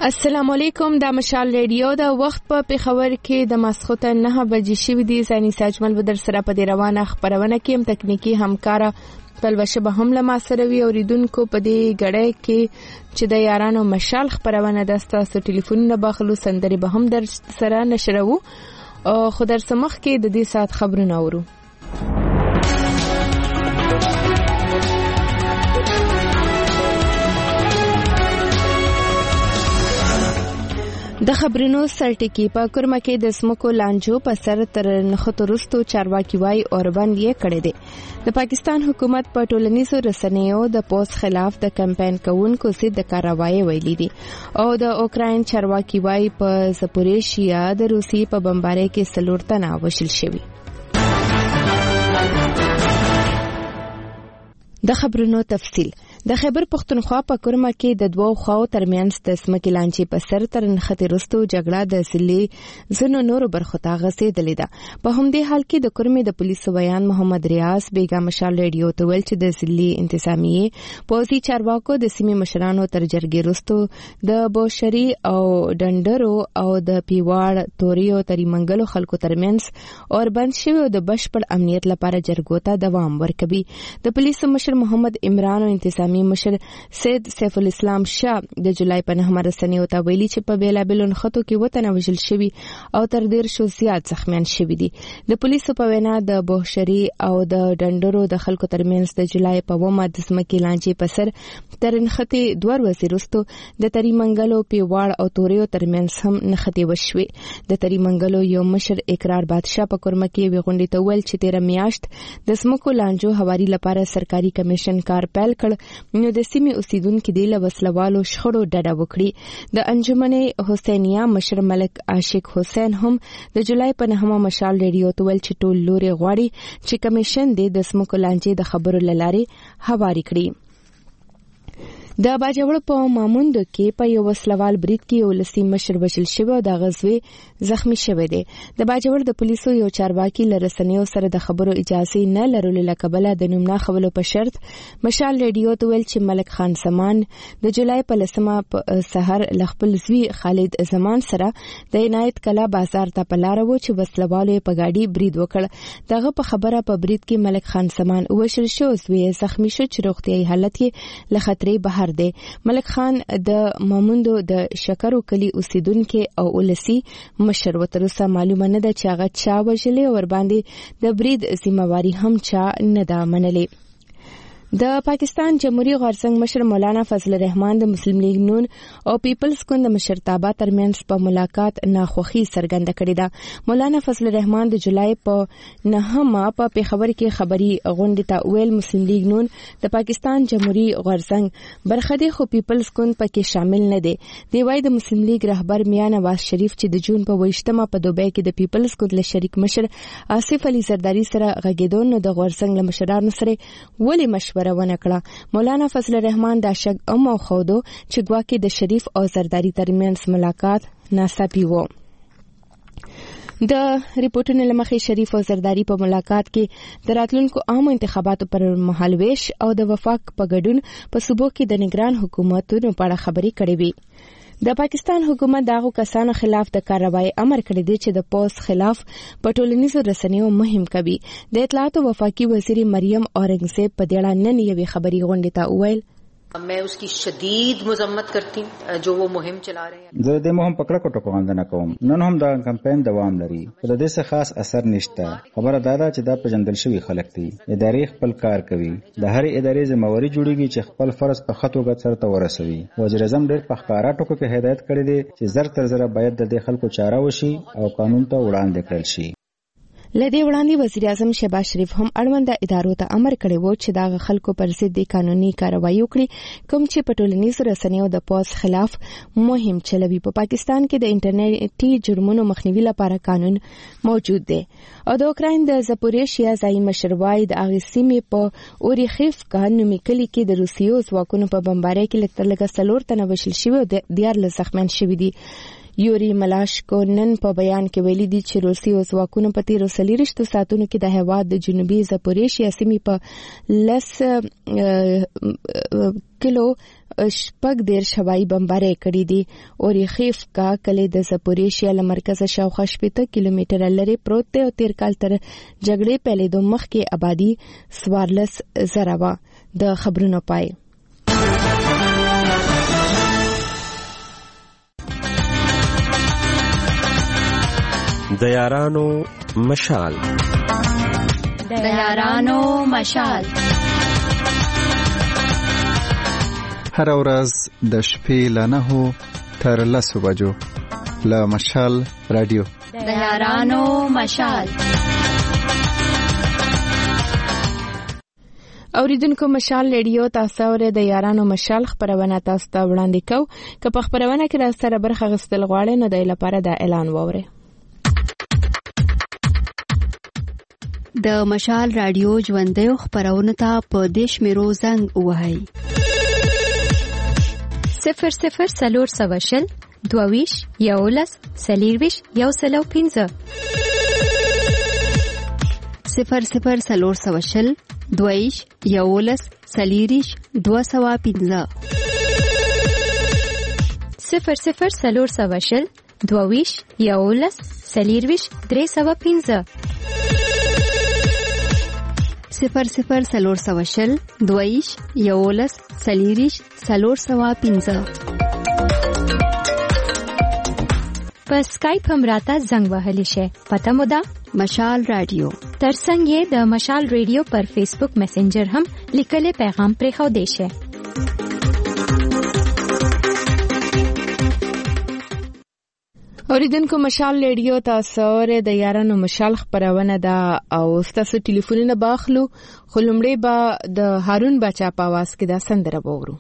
السلام علیکم. د مشال ریډیو د وخت په پیښور کې د ماسخوتن 9 بجې شوې دي. زنی ساجمل بدر سره په دې روانه خبرونه کې هم تکنیکی همکارا پلوشه به هم لما سره وی اوریدونکو په دې غړې کې چې د یارانو مشال خبرونه د تاسو ټلیفونونه باخلو سندري به هم در سره نشرو او خو در سمخ کې د دې سات خبرونه اورو. د خبرونو سرټکی په کورما کې د سمکو لانجو په سر تر نخطرستو چارواکي وای اوربند یې کړی دی. د پاکستان حکومت په ټولنیزو رسنیو د پوسټ خلاف د کمپاین کوونکو سي د کاروایی ویلي دي او د اوکراین چارواکي وای په زپوریشیا د روسي په بمبارۍ کې سلورتنه وشل شوی. د خبرونو تفصیل. د خیبر پختونخوا په کورما کې د دوو خواو ترمنځ د سمکې لانجې په سر تر نخطرستو جګړه د سلی زنو نورو برخو ته غځېدلې ده. په همدې حال کې د کورمې د پولیسو بیان محمد ریاض بیگا مشال ریډیو ته ویل چې د سلی انتظامیه پوځي چارواکو د سیمې مشرانو تر جرګې وروسته د بوشري او ډنډرو او د پیواړ توریو تریمنګلو خلکو ترمنځ اور بند شوی او د بشپړ امنیت لپاره جرګو ته دوام ورکوي. د پولیسو مشر محمد عمران او انتظامی مشر سید سیف الاسلام شاه د جولای په 9 رسنیو ته ویلي چې په بیلابل نخټو کې وطن وژل شوی او تر ډیر شو زیات زخمیان شوی دي. د پولیسو په وینا د بوشري او د ډنډرو د خلکو ترمنځ د جولای په 9 د سمکې لانجې په سر تر نخټې 2 ورځې وروسته د تریمنګلو پیواړ او توریو ترمنځ هم نخټې وشوي. د تریمنګلو یو مشر اقرار بادشاه په کورما کې وغونډې ته ویل چې 13 میاشت د سمکو لانجو حواري لپاره سرکاري کمیشن کار پیل کړ نو د سیمې اوسیدونکو د لوسلوالو شخړو ډډه وکړي. د انجمن حسینیه مشر ملک عاشق حسین هم د جولای په 9 مشال ریډیو ته ویل چې ټول لوري غواړي چې کمیشن د سمکو لانجې د خبرو لارې حواري کړي. د باجوړ په ماموند کې په یو وسلوال برید کې یو لسی مشر وشل شوی او د غزوی زخمی شوی دی. د باجوړ د پولیسو یو چارواکي لرسنیو سره د خبرو اجازه نه لرلو لکبله د نوم نه خبرو په شرط مشال ریډیو ته ویل چې ملک خان سمان د جولای په 10 سحر لخپل زوی خالد زمان سره د عنایت کلا بازار ته پلار وو چې وسلوالو په گاډي برید وکړ. دغه په خبره په برید کې ملک خان سمان وشل شو زوی زخمی شو چې روغتيایي حالت یې له خطرې بهر دی. ملک خان د ماموندو د شکرو کلی اوسیدونکو او ولسی مشر وترسه معلومه نه ده چې هغه چا وجلې ور باندې د برید ذمہواری هم چا نه ده منلې. د پاکستان جمهوریت غورځنګ مشر مولانا فضل الرحمن د مسلم لیگ نون او پیپلز ګوند د مشرتابه ترمنځ په ملاقات ناخوښي څرګنده کړې ده. مولانا فضل الرحمن د جولای په 9 په پیښور کې خبري غونډه ته ویل مسلم لیگ نون د پاکستان جمهوریت غورځنګ برخه دی خو پیپلز ګوند پکې شامل نه دی. دی وايي د مسلم لیگ رهبر میاں نواز شریف چې د جون په 28 په دوبۍ کې د پیپلز ګوند له شریک مشر آصف علي زرداری سره غږیدون نو د غورځنګ له مشرانو سره ولې مشوره ونه کړه. مولانا فضل الرحمن دا شک او خودو چې ګواکې د شریف او زرداری ترمنځ ملاقات ناڅاپي وو. د ریپورتونو لمخې شریف او زرداری په ملاقات کې د راتلونکو عام انتخاباتو پر مهال ویش او د وفاق په ګډون په صوبو کې د نگران حکومتونو په اړه خبرې کړې وي. د پاکستان حکومت دغه کسانو خلاف د کاروایی امر کړی دی چې د پوس خلاف په ټولنیزو رسنیو مهم کوي. د اطلاعات او وفاقي وزیر مریم اورنګزیب په دې اړه نن یوې خبري غونډه ته وویل मैं उसकी शदीद मजम्मत करती हूँ जो वो मुहिम चला रहे हैं. زه د مهم پکړه کوټه کوندنه کوم. نن هم دا کمپاین دوام لري. په دې څه خاص اثر نشته. خبره دا ده چې دا په جندل شوی خلک دي. ادارې خپل کار کوي. د هر ادارې ذمہواری جوړیږي چې خپل فرض په خطو غت سره ته ورسوي. وزیر اعظم ډېر په ښکارا ټکو کې هدایت کړی دی چې زر تر زر باید د خلکو چاره وشي او قانون ته وړاندې کړل شي. لدې وړاندې وزیر اعظم شهباز شریف هم اړونده ادارو ته امر کړی وو چې دا خلکو پر ضد قانوني کاروایی وکړي کوم چې په ټولنیزو رسنیو د پوس خلاف مهم چلوي. په پاکستان کې د انټرنیټي جرمونو مخنیوي لپاره قانون موجود دی او د اوکراین د زپوریشیا ځایي مشروای د اغسیمې په اوریخیف کانومي کلی کې د روسیو ځواکونو په بمبارۍ کې لږ سلور تنه وشل شوی او د 14 زخمیان شوي دي. یوري ملاشکو نن په بیان کې ویلي دي چې روسي ځواکونو په تیرو 40 ساعتونو کې د هیواد د جنوبي زاپوریشیا سیمې په 10 کیلو شپږ دیر هوایي بمبارۍ کړې دي. اوریخیفکا کلی د زاپوریشیا له مرکزه شاوخوا 80 کیلومتره لرې پروت دی او تیر کال تر جګړې پیلېدو مخکې آبادی 14,000 وه. د خبرونو پای. د یارانو مشال. هر ورځ د شپې له 9 تر 10 بجو له مشال رادیو. د یارانو مشال. اوریدونکو مشال رادیو تاسو ورته د یارانو مشال خبرونه تاسو ته وړاندې کوو. که په خبرونه کې راستره برخه غوښتل غواړئ نو د لپاره د اعلان ووري. د مشال رادیو ژوندۍ خبرونه ته په دیش میرو زنګ وهاي 00 سلور سواشل دوویش یولس سلیرویش یوسلو 15 00 سلور سواشل دوویش یولس سلیریش 215 00 سلور سواشل دوویش یولس سلیرویش 315 00 سلور سواشل دویش یولس سلیریش سلور سوا 15 په اسکایپ هم راته زنګ وهلی شي. پته مو ده مشال رادیو. ترڅنګ یې د مشال رادیو پر فیسبوک میسنجر هم لیکلي پیغام پرېښو دی شي. اوریدونکو مشال رادیو تاسو ورته د یارانو مشال خبرونه ده او تاسو ټلیفونونه باخلو. خو لومړی به د هارون بچا په आवाज کې دا سندره وورو.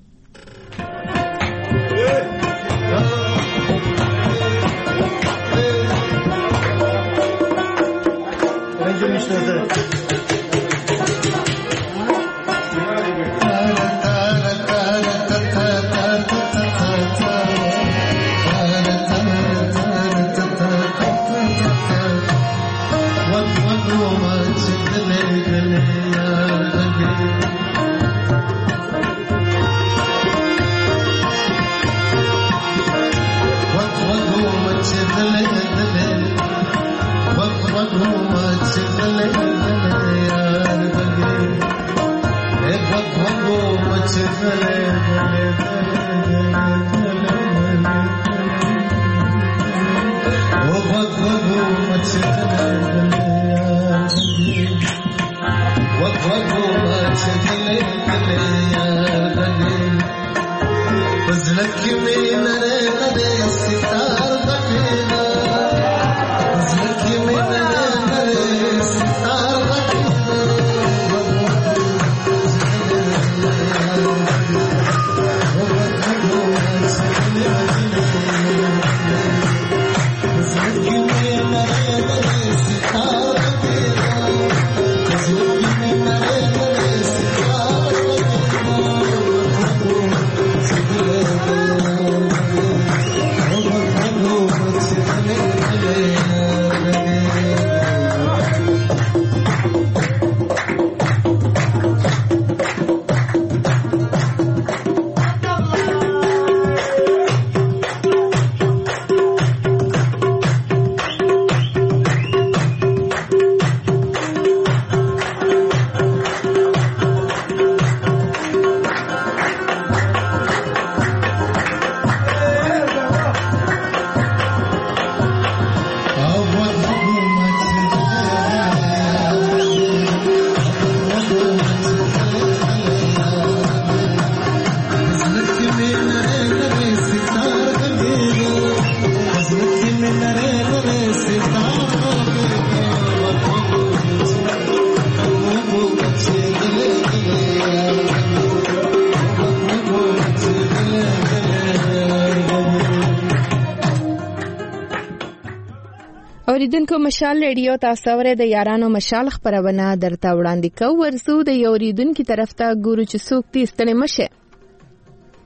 اوریدونکو مشال رادیو تاسو ورته د یارانو مشال خبرونه درته وړاندې کوو. ورسو د یوریدونکو طرف ته ګورو چې څوک دې ستنه مشه.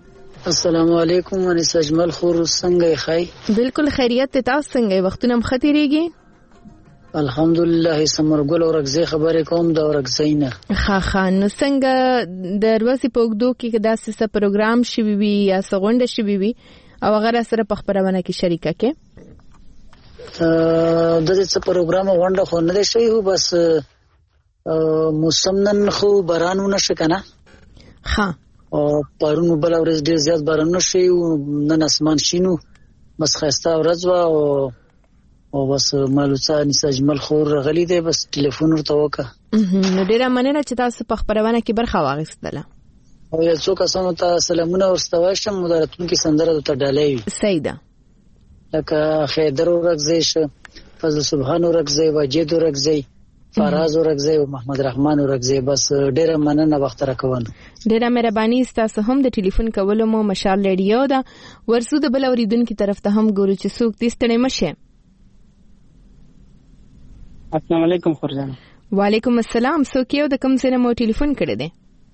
السلام علیکم انیس اجمل خور څنګه خای؟ بالکل خیریت ته. تاسو څنګه وختونه مختیریږي؟ الحمدلله. سمرګل اورګزی خبرې کوم د اورګزی نه. ها نو څنګه د ورځې په وګدو کې داسې څه پروګرام شوي وي یا څنګه شوي وي او هغه سره په خبرونه کې شریکه کې؟ د دې څه پروګرام غونډه خو نه دی شوی، هو بس موسم نن خو بارانونه شکنه. ها او پرونو بل ورځ ډیر زیات بارانونه شي، نن اسمان شینو، بس خسته ورځ وا او بس مالوڅه انیس اجمل خور غلی دی، بس ټلیفون ورته وکړه. نو ډیره مننه چې تاسو په خبرونه کې برخه واخیستله. او یو څو کسانو ته سلامونه ورستوي شم، مدارتون کې سندره ته ډالۍ صحیح ده، لکه خیدر ورګزی شه، فضل سبحان ورګزی، واجد ورګزی، فراز ورګزی او محمد رحمان ورګزی. بس ډیره مننه وخت راکوم. ډیره مهرباني ستاسو هم د ټلیفون کولو مو مشال ریډیو دا ورسو د بل اوریدونکو طرف ته هم ګورو چې څوک دې ستړي مشه. السلام علیکم خورجان. وعلیکم السلام. څوک یو د کوم ځای مو ټلیفون کړی دی؟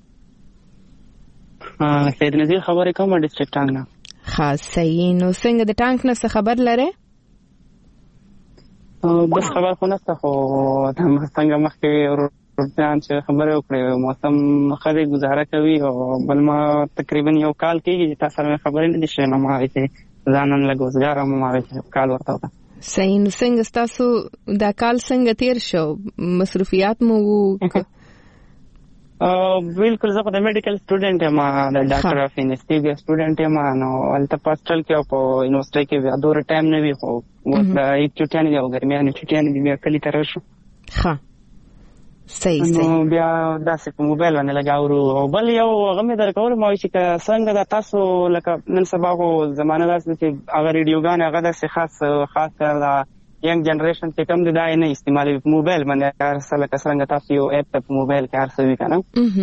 سید نذیر خبرې کوم ډیسټریکټ ټانګ نه. خاص صحیح. نو څنګه د ټانک نه خبر لره؟ بس خبر خو نشته، خو څنګه مخکې ورځان چې خبرې وکړې موسم خري گزاره کوي او بل ما تقریبا یو کال کېږي چې تاسو سره خبرې نه دي شوې، نو ما یې ځانن لګوزګار ما یې کال ورته وکړ. صحیح. نو څنګه تاسو دا کال څنګه تیر شو؟ مصروفیات مو بالکل. زه د میډیکل سټوډنټ یم، د ډاکټر اف انستیزیا سټوډنټ یم، نو الته پاستل کې او په یونیورسيټي کې بیا دور ټایم نه وی، خو اوس د یک چټیان دی او ګرمیانه چټیان دی بیا کلی تر شو. ها صحیح. نو بیا داسې په موبایل باندې لګاورو. او بل یو غمه درکول مو چې څنګه د تاسو لکه نن سبا کو زمانه داسې چې هغه ریډیوګان هغه داسې خاص د ینګ جنریشن چې کوم دی دا نه استعمالوي په موبایل باندې، هر څنګه تاسو یو اپ په موبایل کې ارسوي کنه.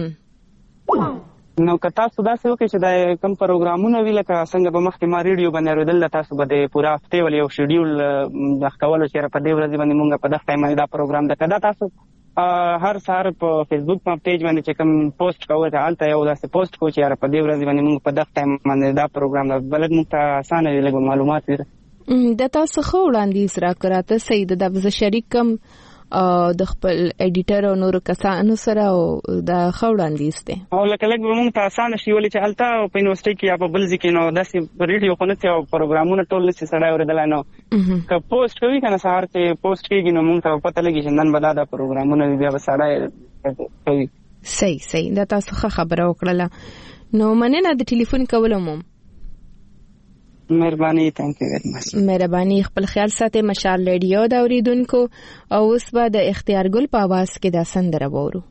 نو که تاسو داسې وکړئ چې دا کوم پروګرامونه وی لکه څنګه په مخکې ما ریډیو باندې اورېدل، تاسو به د پوره هفته ول یو شیډیول د ښکولو چې په دې ورځ باندې مونږ په دغه ټایم باندې دا پروګرام د کدا تاسو هر سهار په فیسبوک پیج باندې چې کوم پوسټ کوئ حالت یو داسې پوسټ کو چې په دې ورځ باندې مونږ په دغه ټایم باندې دا پروګرام د بلد مونږ ته اسانه وی لګو معلومات وي. د تاسو خو وړاندیز راکړاته صحیح ده. د شریکم د خپل ایډیټر او نور کسانو سره او د خوړاندیز ته او لکه موږ ته اسانه شي ولې چې الته په یونیورسيټي کې یا په بل ځای کې نو داسې ریډیو خو نه ته پروګرامونه ټول نه سړی اوریدل نو که پوسټ کوي کنه سهار ته پوسټ کیږي نو موږ ته پته لګي چې نن بلا دا پروګرامونه بیا به سړی کوي. صحیح دا تاسو خبره وکړه. نو مننه د ټلیفون کولو مو. مهرباني. تhank you very much. مهرباني. خپل خیال ساتئ. مشال ریډیو دا اوریدونکو او اوس به د اختیار ګل په आवाज کې دا سندره وورو.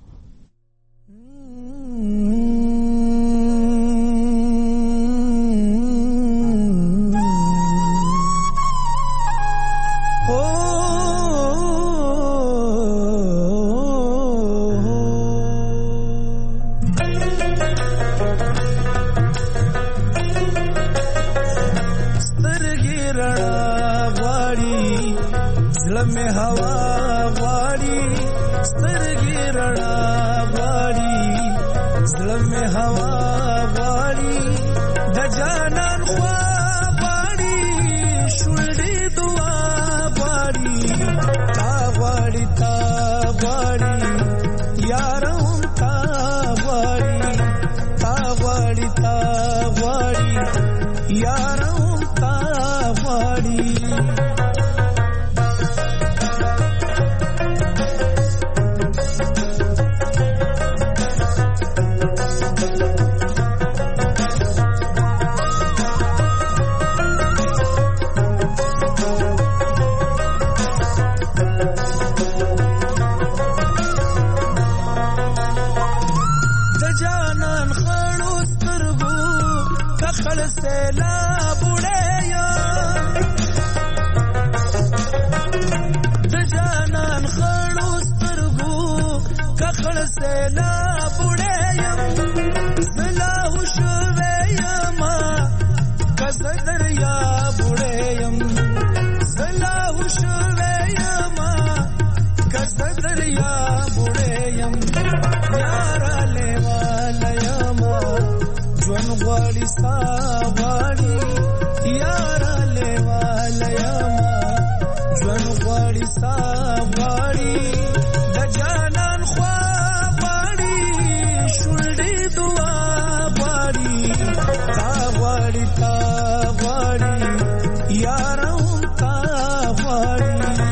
غواړي سا غواړي یارا لیواله یما ژوند غواړي سا غواړي د جانان خوا غواړي شونډې دعا غواړي تا غواړي تا غواړي یارا هم تا غواړي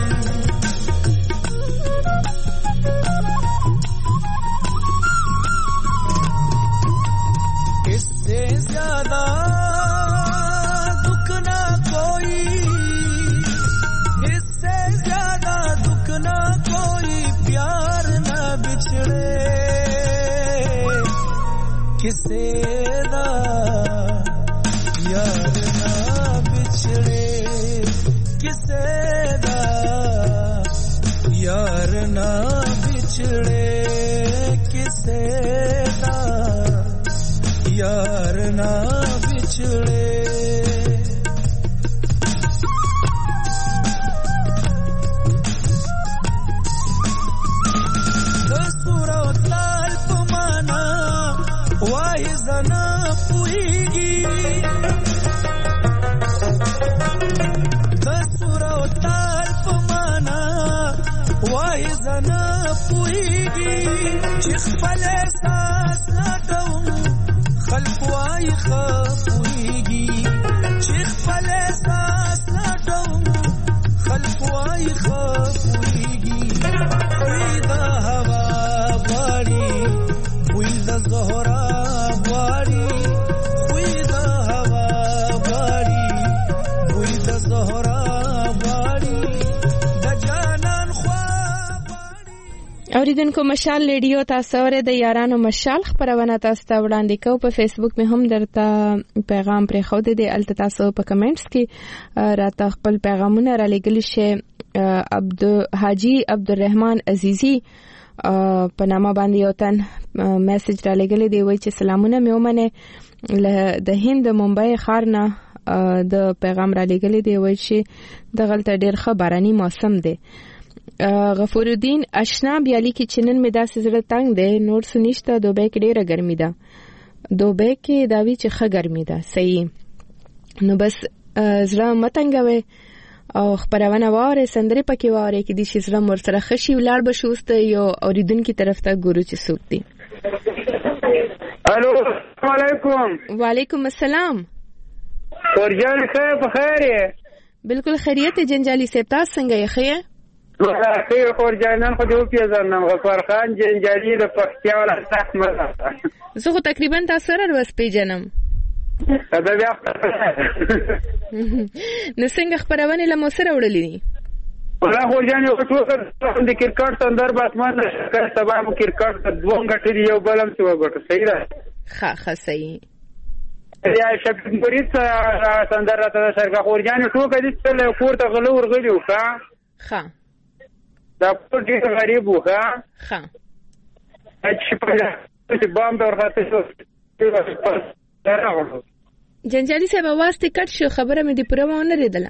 इससे ज्यादा दुख ना कोई इससे ज्यादा दुख ना कोई प्यार ना बिछड़े किसे दा यार ना बिछड़े किसे दा यार ना बिछड़े किसे दा यार ना बिछड़े दसुरा ताल पमाना वाही जना पुईगी दसुरा ताल पमाना वाही जना पुईगी चिखपले सास लगाऊं خلقوای خفویگی چیخ پل احساس نکوم خلقوای خفویگی بوی دا هوا غواړي بوی دا زهرا غواړي بوی دا هوا غواړي بوی دا زهرا غواړي د جانان خوا غواړي. اوریدونکو مشال ریډیو تاسو اورئ د یارانو مشال خبرونه تاسو ته وړاندې کوو. په فیسبوک مې هم درته پیغام پرې خو دې الته تاسو په کمنټس کې راته خپل پیغامونه را لګلی شي. حاجی عبدالرحمن عزیزی په نامه باندې یو تن میسج را لګلی دی، وایي چې سلامونه مې ومنه د هند ممبئی ښار نه د پیغام را لګلی دی، وایي چې دغلته ډېر ښه باراني موسم دی. غفور الدین اشنا بیالی کې چنن می داسې زړه تنگ دی، نور سنشته دوبۍ کې ډېره ګرمي ده، دوبۍ کې داوی چې ښه ګرمي ده. صحیح، نو بس زړه متنګوي او خبرونه واوري سندري پکې واوري کې دي چې زړه مور سره خشي ولاړ بشوست یو اوریدونکو طرف ته ګورو چې څوک دي. الو السلام علیکم. وعلیکم السلام. ورجان خیر په خیر؟ بالکل خیریت جنجالي صاحب، تاسو څنګه یې؟ خیر خیر خورجانان خو دې پیژنم، غفار خان جنجالي د پښتیا ولایت احمد. زه خو تقریبا تاسو سره ورس پیژنم. دا بیا نو څنګه خبرونه له سره وړلې دي؟ ولا خورجان یو ټول د کرکټ سندرب اسمان شکر سبا مو کرکټ دوه غټي یو بلم څه وګټه. صحیح ده؟ ښه صحیح. یا شپږ مریض سندر راته شرکا خورجان ټول کدي څل کوړه غلو ورغلی وکا. ښه دا په دې غریب وکا. ښه چې په دې باندې ورغته شو جنجالي صاحب आवाज ته کټ شو، خبره مې دې پوره ونه ریدله.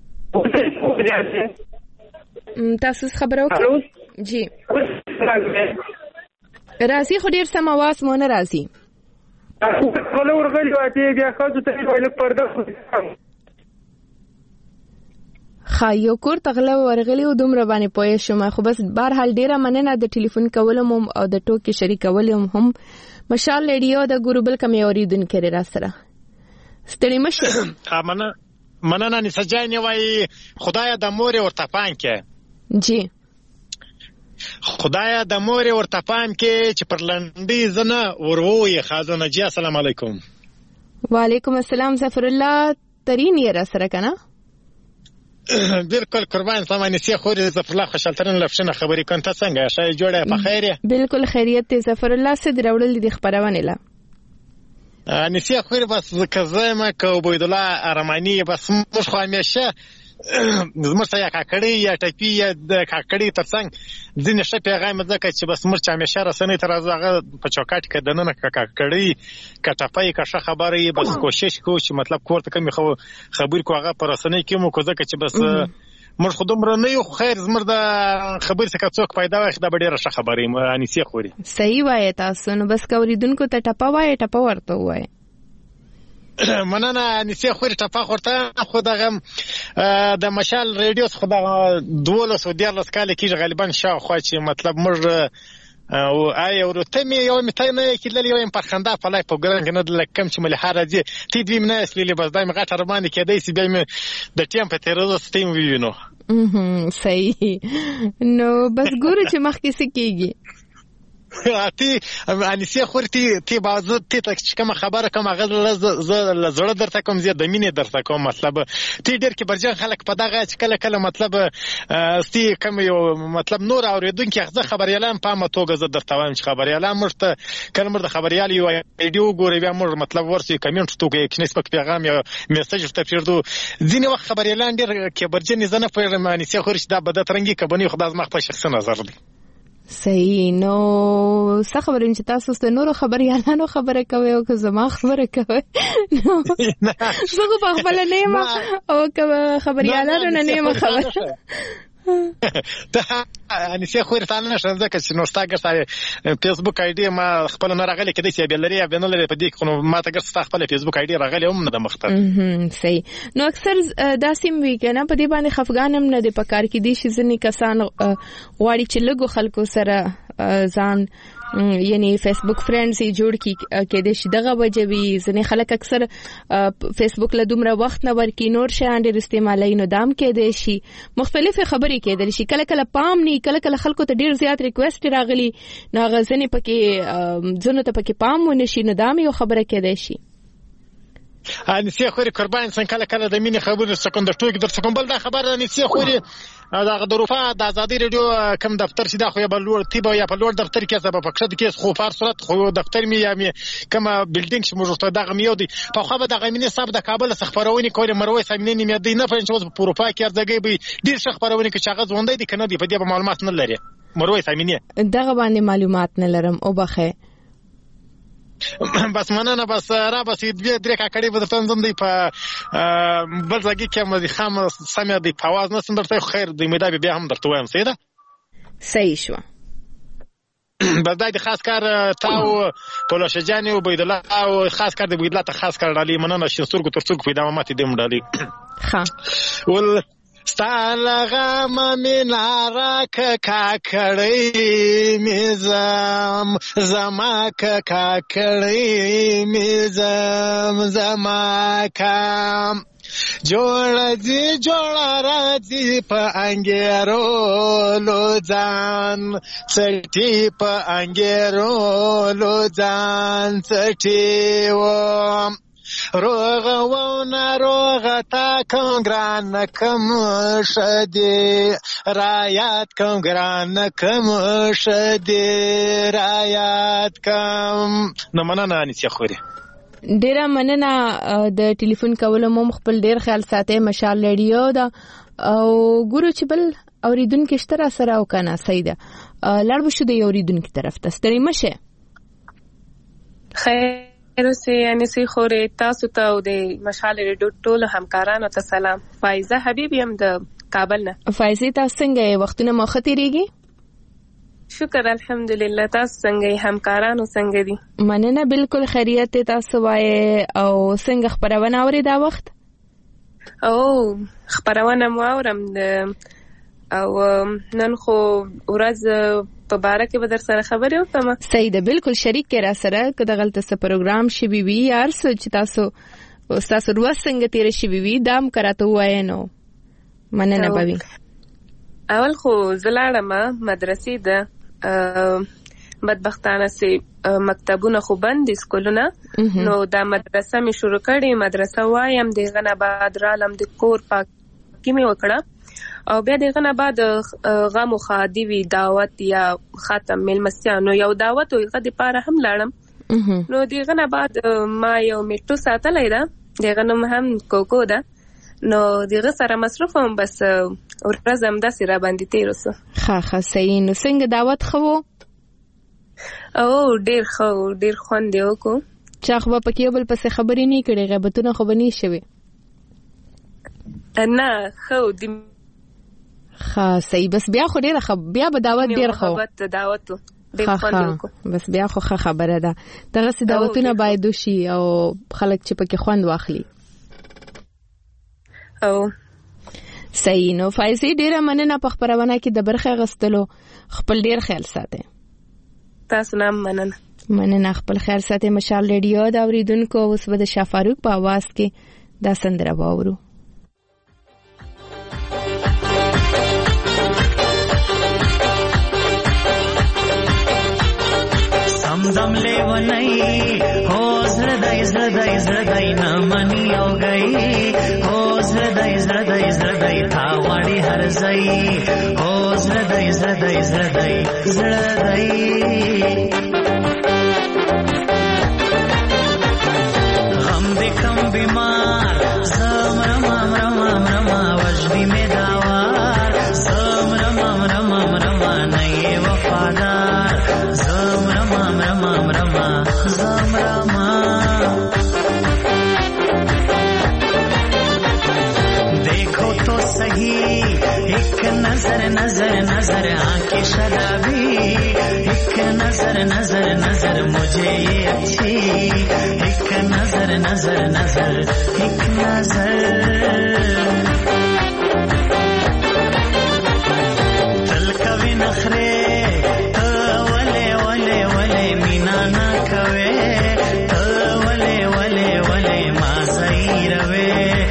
تاسو خبرو وکړئ. جی راځي خو ډیر سم आवाज مونږ نه راځي. غلو ورغلی واته بیا خاصه ته ویل پرده یو کور تغله ورغلی و دومره باندې پوه شوم. خو بس بهر حال ډیره مننه د ټلیفون کولم او د ټوکې شریکولم هم. مشال ریډیو د ګروبل کمې اوریدونکو را سره ستړي مشه. مننه نسجانې وای خدای د مور ورته پام کې. جی خدای د مور ورته پام کې چې پر لنډي زنه وروي خازنه. جی السلام علیکم. وعلیکم السلام. ظفر الله ترین یې را سره کنه؟ بالکل قربان سامانی سی خوري ظفر الله خوشالترین لفشنه خبرې کونته څنګه شای جوړه په خیر؟ بالکل خیریت ته ظفر الله سید راوړل دي خبرونه لا نسی خوري بس کزما کو عبد الله ارمانی بس مش خو همیشه زموږ سره کاکړی یا ټپی یا د کاکړی ترڅنګ ځینې شپه پیغام ځکه چې بس مرچ همیشه رسنۍ تر ازغه په چوکاټ کې دنه کاکړی کټپای کا خبرې بس کوشش کو چې مطلب کوړه کمی خبر کو هغه پر رسنۍ کې مو کو ځکه چې بس مر خودم رنه یو خیر زمر د خبر څخه څوک پیدا وای خدای ډیره ښه خبرې انیسی خوري. صحیح وای تاسو نو بس کوریدونکو ته ټپا وای ټپا ورته وای. مننه انیسه خوري ټپه خورته خو دغه د مشال ریډیو څخه دغه 12 کال کېږي غالبا شاوخوا چې مطلب موږ او آیا ورته می یو می تای نه کېدل یو پر خندا په لای پروګرام کې نه د لکم چې ملي حراجي تی دوی نه اسلی بس دای مغه تر باندې کېدای سی بیا می د ټیم په تیرو سیستم وینو صحیح نو بس ګورو چې مخ کې سکیږي تی انیسه خورتي تی بازو تی تک کوم خبره کوم غزل زړه درته کوم زیات د مینې درته کوم مطلب تی ډېر کې برجن خلک په دغه کله کله مطلب ستی کوم یو مطلب نور اوریدونکو هغه خبريالان په متوګه زه درته وایم چې خبريالان مرته کله مرده خبريال یو ویډیو ګوري بیا مر مطلب ورسې کمنټ توګه کې نسبت پیغام یا میسج ته پیردو ځینې وخت خبريالان ډېر کې برجن زنه په انیسه خورش دا بد ترنګي کبنی خدای مخ په شخصي نظر دی صحیح نو څه خبرې چې تاسو ست نور خبريالانو خبره کوي او که زما خبره کوي نو زه په خپل نیمه او که خبريالانو نه نیمه خبره ته انیسه خو ورته نه شم ځکه چې نو ستاګر فیسبوک آی ډی ما خپل نه راغلی کدي چې بل لري یا بنل لري په دې کې نو ما ته ګر خپل فیسبوک آی ډی راغلی هم نه د مختار صحیح نو اکثر دا سیم وی کنه په دې باندې خفګانم نه د پکار کې دي چې ځنی کسان غواړي چې لګو خلکو سره ځان یعنی فیسبوک فرندز یې جوړ کی کې د شدغه وجوي ځنې خلک اکثر فیسبوک له دومره وخت نه ورکی نور شیان ډېر استعمالي نو دام کې د شي مختلف خبرې کې د شي کله کله پام نه کله کله خلکو ته ډېر زیات ریکوست راغلي نو غزنې پکې ځنه ته پکې پام ونشي نو دام یو خبره کې د شي انیسه خوري قربان څنګه کله کله د مینې خبرې سکندر ټوک در څنګه بل دا خبره انیسه خوري دا د رفاه د ازادي رادیو کم دفتر چې دا خو به لوړ تیبه یا په لوړ دفتر کې سبب پکښه کې خو فار صورت خو دفتر می یا می کوم بلډینګ چې موږ ته دغه میو دي په خو به د غمینه صاحب د کابل څخه خبرونه کوي مروي سامنې می دی نه پنځه اوس په اروپا کې ارزګي به ډیر څه خبرونه کې چې هغه ځوندې دي کنه دی په دې معلومات نه لري مروي سامنې دغه باندې معلومات نه لرم او بخه بس مننه بس را بس درې کاکړي به تنظیم دی په بل ځای کې مې خام سمې دی په आवाज نه سندرته خیر دی مې دا بیا هم درته وایم سیده صحیح شو بدای د خاص کار تاو پولوش جانی او بيد الله او خاص کار د بيد الله ته خاص کار ډالي مننه شنسورګو ترڅوګ پیدا ماته دیم ډالي ها ول ستالغه مینارا کاکړی میزم زما کاکړی میزم زما کام جوړ راځي په انګیرو لوځان سټي په انګیرو لوځان سټي و روغ و ناروغ تا کم گران کم شدی رایات کم گران کم شدی رایات کم نو مننه انیسه خوري ډیره مننه د ټلیفون کولو مو خپل ډیر خیال ساتي مشال رادیو دا او ګورو چې بل اوریدونکو شتره سره او کنه سیده لړ بشو د اوریدونکو طرف ته ستړي مشه خیر روسي انیسه خوري تاسو ته او د مشال ریډیو ټول همکارانو ته سلام فایزه حبیب یم د کابل نه فایزه تاسو څنګه وختونه مخ تیریږي شکر الحمدلله تاسو څنګه همکارانو څنګه دي مننه بالکل خیریت تاسو وای او څنګه خبرونه اوري دا وخت او خبرونه مو اورم او نن خو ورځ په باره کې به در سره خبرې وکړم صحیح ده بالکل شریک کې را سره که دغلته څه پروګرام شي وي یار څه چې تاسو ورځ څنګه تیر شي وي دام کراته وای نو مننه بوي اول خو زلاړم مدرسې ده بدبختانه سي مکتبونه خو بند دي سکولونه نو دا مدرسه می شروع کړې مدرسه وایم دغه نه بعد رالم د کور پاکي می وکړه او بیا دغه نه بعد غم خادي وی دعوت یا ختم ملمستانو یو دعوت او غد پاره هم لاړم نو دغه نه بعد ما یو میټو ساتلای دا دغه نو هم کوکو ده نو دغه سره مصرفم بس ورځ هم د سره باندې تیروسه ښه صحیح نو څنګه دعوت خو او ډیر خوند دیو کو چا خو په کې بل پس خبرې نه کړي غیبتونه خو بني شوي نه خو ها صحیح بس بیا خو ډیر بیا به دعوت ډیر خو دعوت ډېر خوند وکړو. بس بیا خو خبره ده دغه سي دعوتونه باید وشي او خلک چې پکې خوند واخلي. او صحیح. نو فایزه ډیره مننه په خبرونه کې د برخه غستلو. خپل ډیر خیال ساتئ. تاسو نام مننه. خپل خیال ساتئ. مشال ریډیو دا اوریدونکو اوس به د شاه فاروق په आवाज کې دا سندره واورو. سمدم لیونی هو زردای نامنی او گئی هو زردای تا وړي هر ځای هو زردای غم دې کم بیمار زم رما وجدی می داوار زم رما نه وفادار زم رما देखो तो सही एक नजर आंखें शराबी एक नजर मुझे ये अच्छी एक नजर एक नजर तल कभी नखरे वले मीना ना कवे वले मासई रवे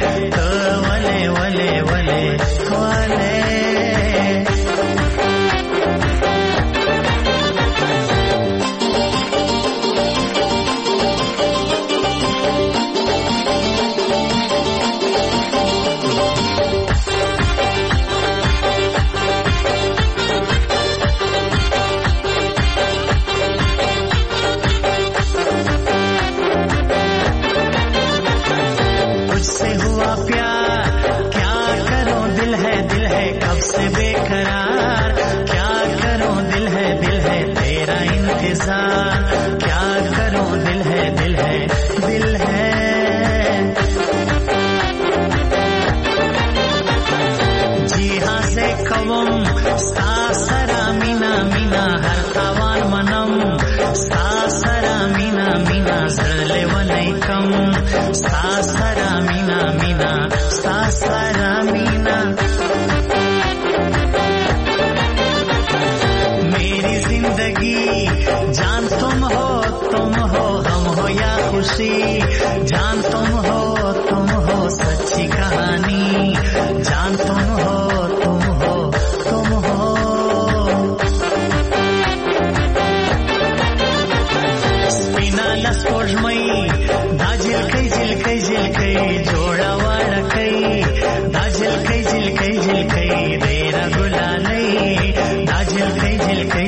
जान तुम हो सच्ची कहानी जान तुम हो स्पिना लस्पोजमई दाजिल कई जोड़ा वाड़कई दाजिल कई देरा गुलालई दाजिल कई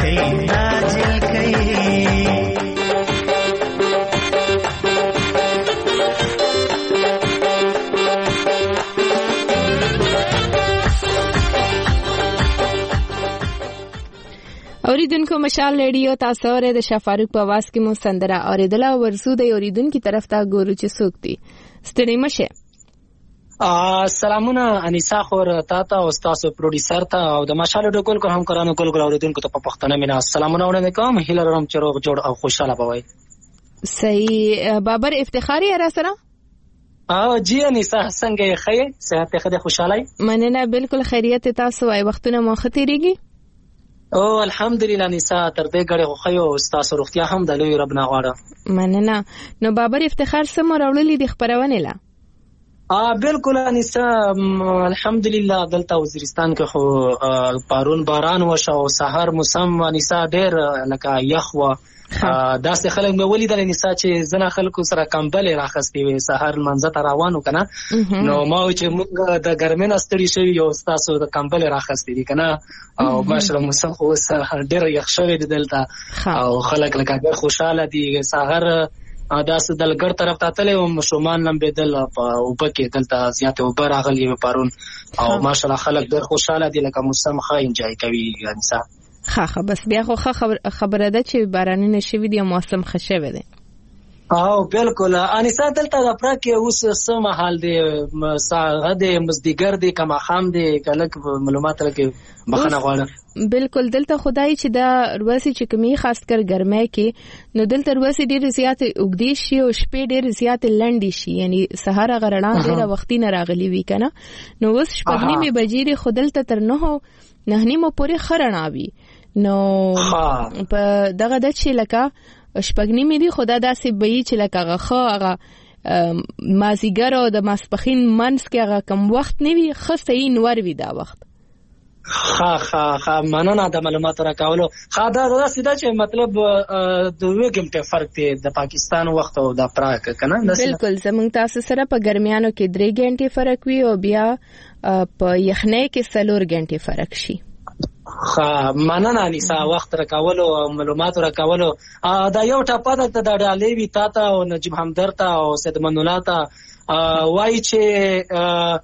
اوریدونکو مشال ریډیو تاسو ورته د شاه فاروق په आवाज کې مو سندره اوریدله ورسو د اوریدونکو طرف ته ګورو چې څوک دي. ستړي مشه. سلامونه انیسا خور تاته او تاسو پروډوسر ته او د مشال ریډیو کول کو هم کرانو کول اوریدونکو ته په پښتنه مینا سلامونه وړاندې کوم. هیله لرم چې روغ جوړ او خوشاله بوي. صحیح. بابر افتخاری را سره جی انیسا څنګه یې خیر صحت ښه خوشاله مننه. بالکل خیریت. تاسو وايي وختونه مو ختیریږي؟ او الحمدلله نساء تر دې غړي خو خيو تاسو روغتیا هم د لوی رب نه غواړه. مننه. نو بابر افتخار سم راوللی د خبرونه لا بالکل نساء الحمدلله دلته وزیرستان کې خو پارون باران وشو او سحر موسم نساء ډېر لکه یخوا داسې خلک مې ولیدل نساء چې زنه خلکو سره کمبل راخستې وي سحر منځ ته روانو کنه نو ما چې موږ د ګرمۍ نه ستړي شوي یو تاسو د کمبل راخستې دي کنه او ماشاءالله موسم خو ډېر یخ شوی دی دلته او خلک لکه ډېر خوشاله دي. سحر داسې دلګر طرف ته تللی وم ماشومان لمبېدل په اوبه کې دلته زیاتې اوبه راغلې وې پرون او ماشاءالله خلک ډېر خوشاله دي لکه موسم ښه انجوای کوي نساء. ښه بس بیا خو خبره ده چې بارانونه شوي دي او موسم ښه شوی دی. او بالکل انیسا دلته د پراکه اوس سم حال دی ساغه د مزدیګر دی کما خام دی کلک معلومات لکه بخنه غواړم. بالکل دلته خدای چې دا رواسي چې کمی خاص کر ګرمه کې نو دلته رواسي ډیر زیات اوګدي شي او شپې ډیر زیات لنډي شي یعنی سهار غرنا ډیر وختي نه راغلي وی کنه نو اوس شپږ نیمه بجې دی خدلته تر 9 نیمه پورې خرناوي نو په دغه د چې لکه شپږ نیمه دی خدا داسې به چې لکه هغه مازیګر او د ماسپخین منس کې هغه کم وخت نیوي خسته یې نور وی دا وخت ها مننه د معلوماتو راکولو دا سیده چې مطلب د 2 غنټه فرق دی د پاکستان وخت او د پراک کنه. بالکل زمونږ تاسو سره په ګرمیانو کې 3 غنټې فرق وي او بیا په یخنۍ کې 4 غنټې فرق شي. مننه انیسا وخت راکولو او معلوماتو راکولو. دا یو ټاپه د ډالې وی تا ته او نجیب همدرد او سید من الله ته وای چې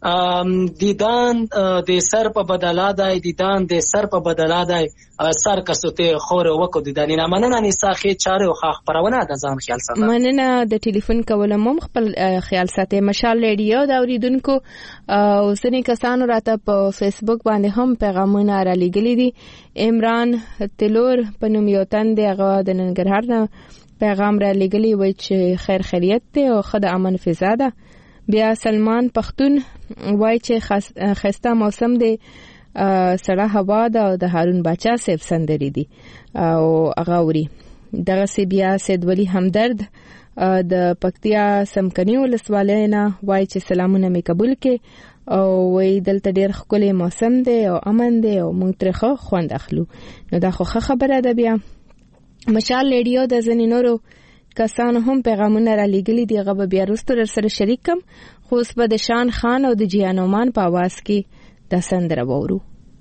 دیدان د سر په بدلا دی دیدان د سر په بدلا دی سر کسوته خور وکړو دیدان نه مننه انیسا خې چاره او خاخ پرونه د ځان خیال ساتل. مننه د ټلیفون کولم خپل خیال ساتي. مشال ریډیو دا اوریدونکو او سنې کسانو راته په فیسبوک باندې هم پیغامونه را لګلې دي. عمران تلور په نوم یو تن دی هغه د ننګرهار نه پیغام را لګلې وای چې خیر خیریت ته او خدای امن فضا ده. بیا سلمان پختون وای چې خسته موسم دی سړه هوا ده او د هارون باچا صاحب سندري دي او اغاوري دغه سی. بیا سید ولی همدرد د پکتیا سمکنی ولسوالینا وای چې سلامونه می قبول کې او وای دلته ډیر ښکلی موسم دی او امن دی او مونږ ترخه خوند اخلو. نو دا خو خبره ده. بیا مشال ریډیو د زنینورو کسانو هم پیغامونه را لګلي دي هغه بیا وروسته سره شریک کم خو اوس به د شان خان او د جیانومان په आवाज کې د سندره وورو.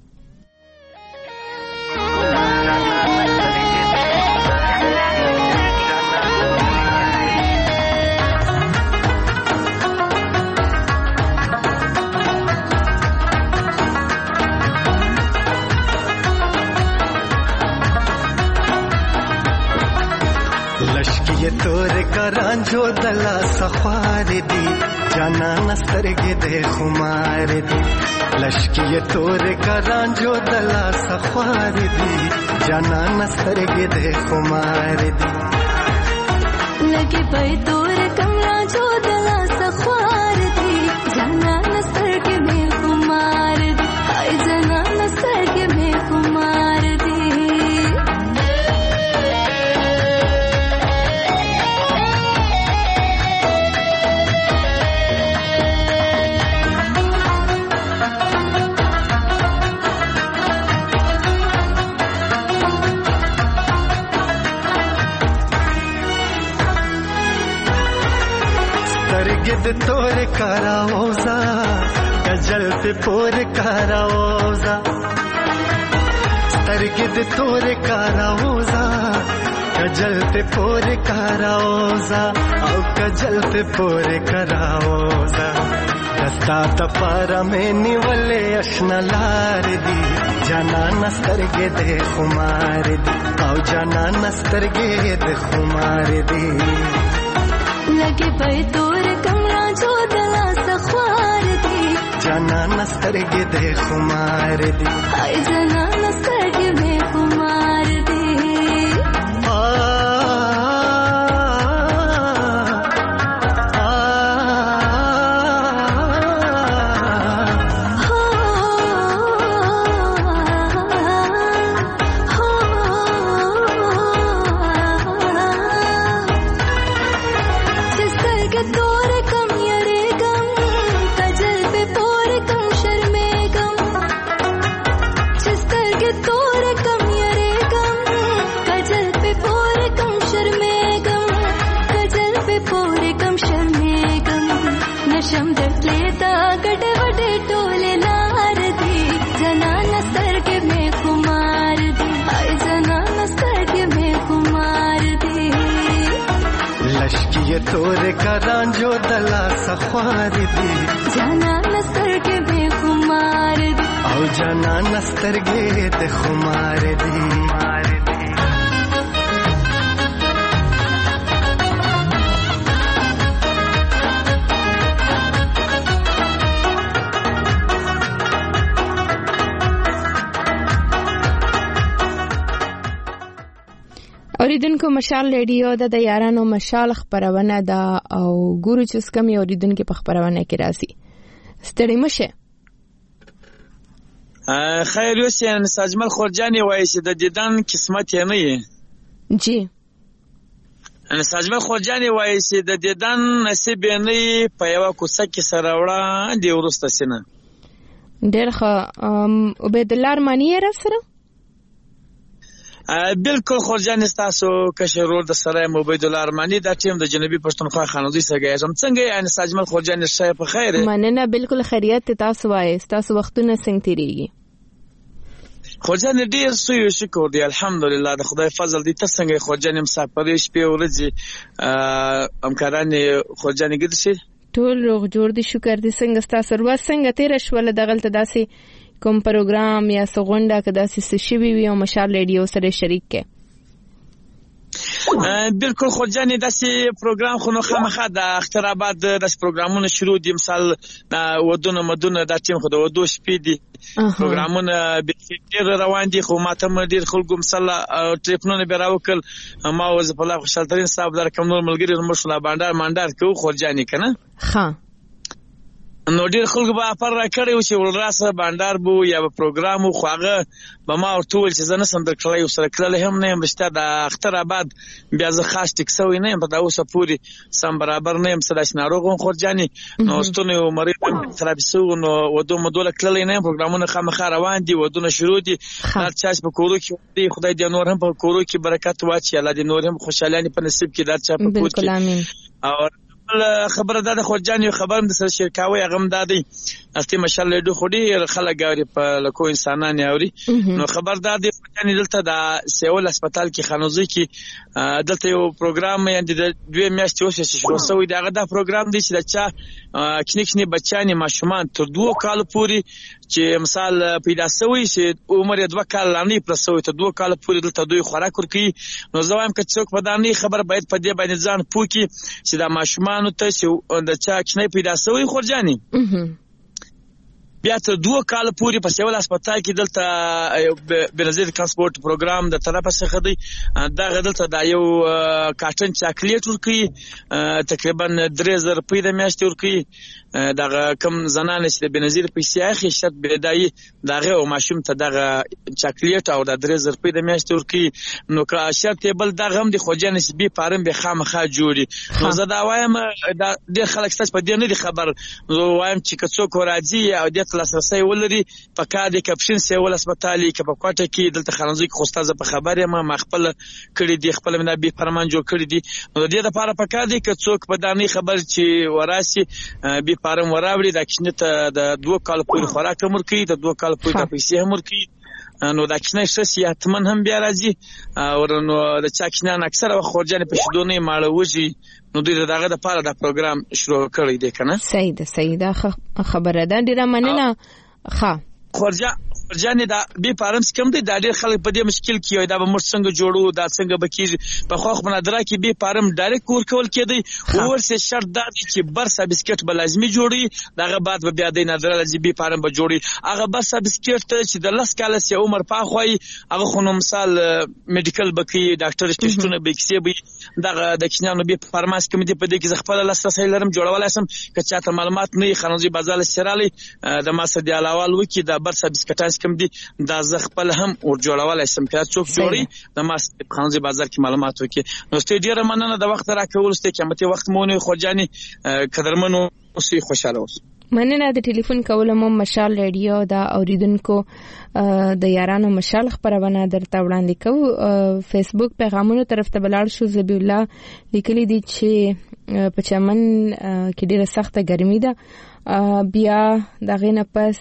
ये तोर करांजो दला सख्वार दी जाना नस्तरगे दे खुमार दी लश्की ये तोर करांजो दला सख्वार दी जाना नस्तरगे दे खुमार दी लगे पे तोर करांजो दला सख्वार दी जाना नस्तरगे दे खुमार दी आई जाना नस्तरगे दे खुमार दी गिद तोर कराओजा गजल पे पोर कराओजा तरगिद तोर कराओजा गजल पे पोर कराओजा औ गजल पे पोर कराओजा दस्ता तपारा में निवले अशनलार दी जाना नस्तरगे दे खुमार दी औ जाना नस्तरगे दे खुमार दी लगे पे तोर कमरा जो दला सख्वार दी जाना नस्तरगे दे खुमार दी आई जाना नस्तरगे दे खुमार दी ये तोरे करांजो दला सख्वार दी जाना नस्तर के बेखुमार दी औ जाना नस्तर गे दे खुमार दी اوریدونکو مشال ریډیو د یارانو مشال خبرونه ده او ګورو چې څنګه مې اوریدونکو په خبرونه کې راځي. ستړي مشه. خیر حسین ساجمل خورجانی وایي چې د دیدن قسمت یې نه وي. جی ساجمل خورجانی وایي چې د دیدن نصیب یې نه وي په یوه کوڅه کې سره وړاندې وروسته سینه. ډېر ښه. عبید الله ارماني یې را سره؟ بالکل خورجان ستاسو کشر ورور د سره عبید الله ارماني دا ټیم د جنوبي پښتونخوا خانوزي سره ګیږم. څنګه یې ساجمل خورجان شه په خیر؟ مننه بالکل خیریت تاسو وایي. تاسو وختونه څنګه تیریږي؟ خورجان ډیر سوی شکر دی الحمدلله د خدای فضل دی. ته څنګه خورجان مسافرې شپې ورځې همکاران خورجان ګد شي؟ ټول روغ جوړ دي شکر دی. څنګه تاسو ورځ څنګه تیر شول دغلت داسي کوم پروګرام یا سغونډه کدا سې شوی وي او مشال ریډیو سره شریک کې؟ بالکل خورجان داسي پروګرام خو نو خامخا د اخترابات داس پروګرامونه شروع دي. مثال ودونه مدونه د ټیم خو د ودو شپې دي پروګرامونه به ډیر روان دي. خو ماته ډیر خلکو مثلا ټریپونه به راوکل ما وز په الله خوشالترین صاحب در کوم نور ملګری مشلا باندار کو خورجان کنه. ها نو ډیر خلکو به پر راکړی و چې ولراسه باندار بو یا پروګرام خو هغه به ما ورته ویل چې زه نه سم درکړی سره کړلی هم نه یم رشته د اختر آباد بیا زه خاص ټیک سوی نه یم په دا اوسه پورې سم برابر نه یم څه داسې ناروغ وم خورجانې نو ستونی و مریض خرابې سوي نو ودو مدوله کړلی نه یم. پروګرامونه خامخا روان دي ودونه شروع دي. هر چا چې په کورو کې دی خدای دې نور هم په کورو کې برکت واچي. الله دې نور هم خوشحالانې په نصیب کې دا چا په کور کې. او خبره ده خورجان یو خبرم د سره شرکاوي غم دادی استی ماشاءالله ډو خودي خلک غوري په لکو انسانان یوري. نو خبر دادی خورجان دلته د سیول هسپتال کې خانوزي کې دلته یو پروګرام یعنی د 2 میاشتې وشو شروع شوی. دا پروګرام دی چې د چا کینی بچانی ماشومان تر 2 کال پورې چې مثال پیدا شوی چې عمر 2 کال لاندې پر شوی ته 2 کال پورې دلته دوی خوراک ورکي. نو زوایم که څوک په دانی خبر باید په دې باندې ځان پوکي چې د ماشومان ته چې د چا کینی پیدا شوی خورجانی بیا ته 2 کال پورې په سیول هسپتال کې دلته بنظیر ترانسپورت پروګرام د طرفه څخه دی. دا دلته دا یو کارټن چاکلیټ ورکي تقریبا 3000 روپۍ د میاشتې ورکي. دا کم زنانه چې د بنظیر پیسې اخی شت بدایي داغه او ماشوم ته دغه چاکلیټ او د 3000 روپۍ د میاشتې ورکي. نو که شرط بل دغه هم د خوجان نسبی پارم به خامخا جوړي. نو زه دا وایم دا ډیر خلک ستاسو په دې نه دي خبر. زه وایم چې کڅوک راځي او د لاسرسي ولري په کاډي کپشن سیول هسپتالي کې په کوټه کې دلته خانوزي کې خوستازه په خبره ما خپل کړی دی خپل نه به فرمان جوړ کړی دی. نو د دې لپاره په کاډي کڅوک په دانی خبر چې وراسي به پارم وراوړي د کښنه د 2 کال پورې خوراک امر کوي د 2 کال پورې پیسې امر کوي. نو دا کښنه شخصیتمن هم بیا راځي او نو د چا کښنه اکثره خورجان په شدونه ماړه وږي. نو دوی دغه د پاره د پروګرام شروع کړی دی کنه. صحیح ده خبره ده ډیره مننه. ښه خورجان دا به پارم سکم دی دا ډیر خلک په دې مشکل کې دا به موږ څنګه جوړو دا څنګه بکیږي په خوخ بنادرا کې به پارم ډایرکټ ورکول کېدی. ورسه شرط دا دی چې برسا بسکټ به لازمي جوړي دغه بعد به بیا د نادر لازمي به پارم به جوړي. هغه برسا بسکټ چې د لس کال سي عمر پاخوي هغه خو نو مثال میډیکل بکی ډاکټر ټیسټونه به کیسه به دغه د کښنانو به فارماس کې مې په دې کې خپل لاسرسي لرم جوړولای سم که چاته معلومات نه خانوزي بازار سرالي د ماسه دی علاوه وکي د برسا بسکټاس کوم دي دا زه خپل هم ور جوړولای سم که څوک جوړي د ماسه خانوزي بازار کې معلومات وکي. نو ستې ډیره مننه د وخت راکول ستې قیمتي وخت مونږ خورجاني قدرمنو اوسې خوشاله اوس. مننه د ټلیفون کولم مشال ریډیو دا اوریدونکو د یارانو مشال خبرونه درته وړاندې کوو. فیسبوک پیغامونو طرف ته بلاړ شو. زبی الله لیکلي دي چې په چمن کې ډیره سخته ګرمي ده. بیا دغه نه پس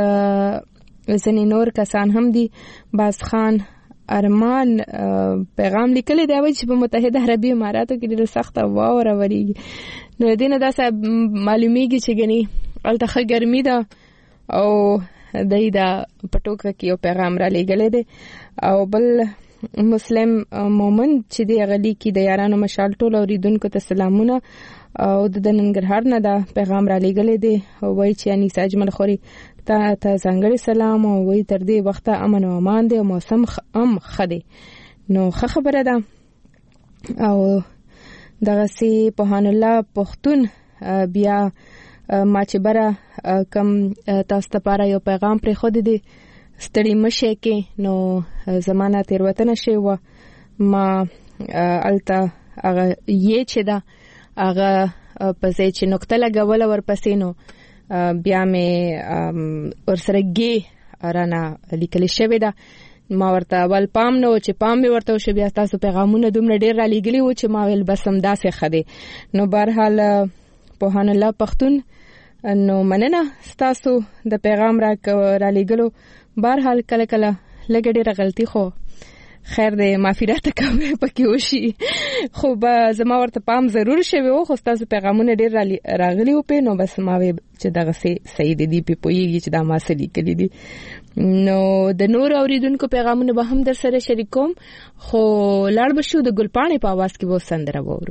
ځنې نور کسان هم دي. باز خان ارمان پیغام لیکلی دی چې په متحده عربی اماراتو کې ډیره سخته واوره وریږي. نو دې نه دا معلومیږي چې ګني الته ګرمي ده او دای دا پټوکه کې یو پیغام را لګلې دی. او بل مسلم مومن چې دی غلی کې د یارانو مشال ټول اوریدونکو ته سلامونه او د ننګرهار نه دا پیغام را لګلې دی. وایي چې اني ساجمل خوري ته څنګه سلام او وایي تر دې وخته امن او امان دی او موسم خدي. نو خبره ده او دغه سي پوهان الله پښتون بیا ما چې بره کم تاسو ته لپاره یو پیغام پرې خو دي ستړي مشه کې نو زمانہ تیروتنه شي و ما التا هغه یې چې دا هغه پسې چې نقطه لګول ورپسې نو بیا مې ورسره کې رانا لیکل شوی دا ما ورته ول پام نو چې پام به ورته شو بیا تاسو پیغامونه دومره ډیر را لګلی و چې ما ویل بس هم داسې خدي نو بهرحال پوهان الله پښتون نو مننه تاسو د پیغام را لګلو بهرحال کله کله لګ ډیره غلطي خو خیر دې معافیت کوي پکې وشي خو به زما ورته پام ضرور شوی او خو تاسو پیغامونه ډیر راغلی او په نو بس ما وی چې دغه سي صحیح دي په پویږي چې دا ما سړي کړی دي نو د نور اوریدونکو پیغامونه به هم در سره شریکوم خو لاړ بشو د ګلپانې په आवाज کې وو سندره وورو